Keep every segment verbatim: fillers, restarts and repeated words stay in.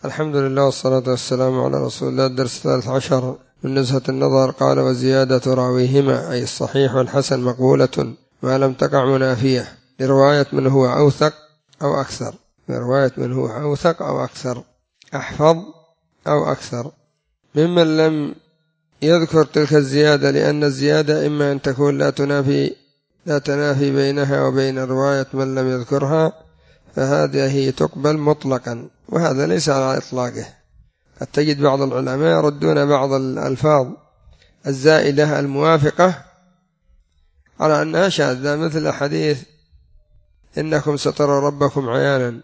الحمد لله والصلاة والسلام على رسول الله. الدرس الثالث عشر من نزهة النظر. قال: وزيادة راويهما أي الصحيح والحسن مقبولة ما لم تقع منافية لرواية من هو أوثق أو أكثر لرواية من هو أوثق أو أكثر أحفظ أو أكثر ممن لم يذكر تلك الزيادة، لأن الزيادة إما أن تكون لا تنافي لا تنافي بينها وبين رواية من لم يذكرها، فهذه تقبل مطلقا، وهذا ليس على إطلاقه. قد تجد بعض العلماء يردون بعض الألفاظ الزائدة الموافقة على أنها شاذة، مثل حديث إنكم ستروا ربكم عيانا،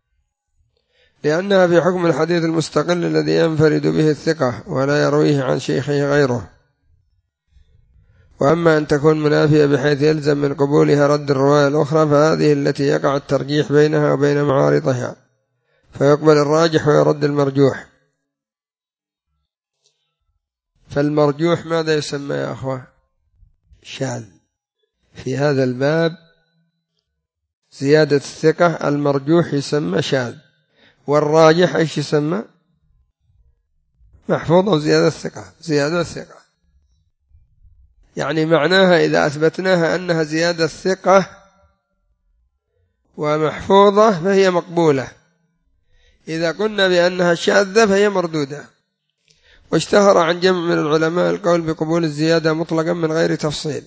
لأنها في حكم الحديث المستقل الذي ينفرد به الثقة ولا يرويه عن شيخه غيره. وأما أن تكون منافية بحيث يلزم من قبولها رد الرواية الأخرى، فهذه التي يقع الترجيح بينها وبين معارضها، فيقبل الراجح ويرد المرجوح. فالمرجوح ماذا يسمى يا أخوة؟ شاذ. في هذا الباب زيادة الثقة المرجوح يسمى شاذ، والراجح ايش يسمى؟ محفوظ أو زيادة الثقة. زيادة الثقة يعني معناها إذا أثبتناها أنها زيادة الثقة ومحفوظة فهي مقبولة، إذا قلنا بأنها شاذة فهي مردودة. واشتهر عن جمع من العلماء القول بقبول الزيادة مطلقا من غير تفصيل،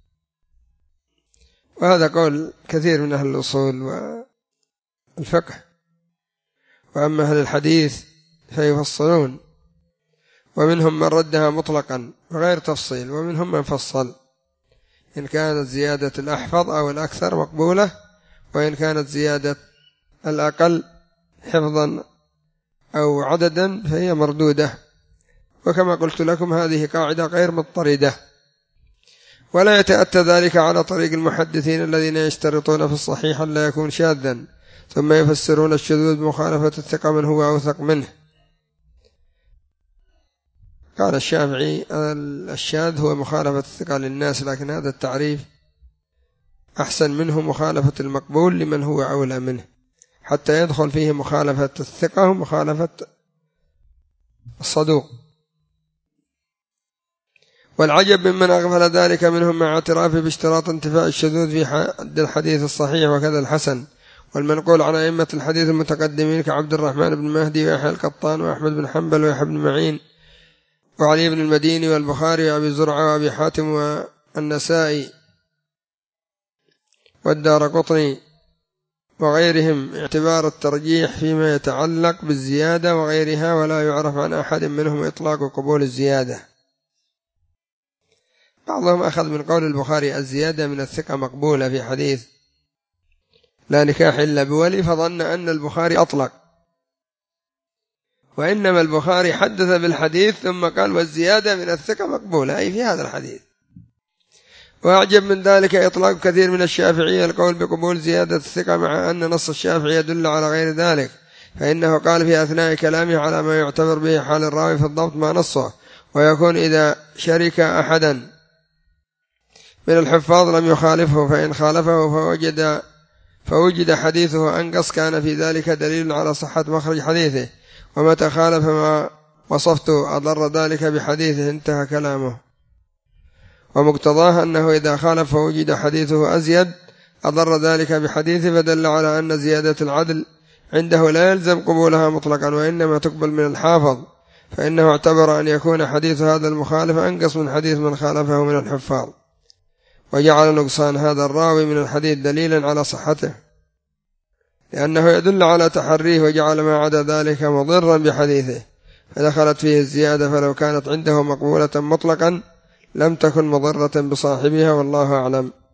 وهذا قول كثير من أهل الأصول والفقه. وأما أهل الحديث فيفصلون، ومنهم من ردها مطلقا بغير تفصيل، ومنهم من فصل إن كانت زيادة الأحفظ أو الأكثر مقبولة، وإن كانت زيادة الأقل حفظا أو عددا فهي مردودة. وكما قلت لكم هذه قاعدة غير مضطردة، ولا يتأتى ذلك على طريق المحدثين الذين يشترطون في الصحيح لا يكون شاذا، ثم يفسرون الشذوذ بمخالفة الثقة من هو أوثق منه. قال الشافعي الشاذ هو مخالفة الثقة للناس، لكن هذا التعريف أحسن منه مخالفة المقبول لمن هو أولى منه، حتى يدخل فيه مخالفة الثقة ومخالفة الصدوق. والعجب ممن أغفل ذلك منهم مع اعترافه باشتراط انتفاء الشذوذ في حد الحديث الصحيح وكذا الحسن. والمنقول عن أئمة الحديث المتقدمين كعبد الرحمن بن مهدي ويحيى القطان وأحمد بن حنبل ويحيى بن معين وعلي بن المديني والبخاري وأبي زرعة وأبي حاتم والنسائي والدارقطني وغيرهم، اعتبار الترجيح فيما يتعلق بالزيادة وغيرها، ولا يعرف عن أحد منهم إطلاق قبول الزيادة. بعضهم أخذ من قول البخاري الزيادة من الثقة مقبولة في حديث لا نكاح إلا بولي، فظن أن البخاري أطلق، وإنما البخاري حدث بالحديث ثم قال والزيادة من الثقة مقبولة، أي في هذا الحديث. وأعجب من ذلك إطلاق كثير من الشافعية القول بقبول زيادة الثقة، مع أن نص الشافعي يدل على غير ذلك، فإنه قال في أثناء كلامه على ما يعتبر به حال الراوي في الضبط ما نصه، ويكون إذا شرك أحدا من الحفاظ لم يخالفه، فإن خالفه فوجد فوجد حديثه أنقص كان في ذلك دليل على صحة مخرج حديثه، ومتى خالف ما وصفته أضر ذلك بحديثه. انتهى كلامه. ومقتضاه أنه إذا خالف فوجد حديثه أزيد أضر ذلك بحديثه، فدل على أن زيادة العدل عنده لا يلزم قبولها مطلقا، وإنما تقبل من الحافظ، فإنه اعتبر أن يكون حديث هذا المخالف أنقص من حديث من خالفه من الحفاظ، وجعل نقصان هذا الراوي من الحديث دليلا على صحته، لأنه يدل على تحريه، وجعل ما عدا ذلك مضرا بحديثه، فدخلت فيه الزيادة، فلو كانت عنده مقبولة مطلقا لم تكن مضرة بصاحبها، والله أعلم.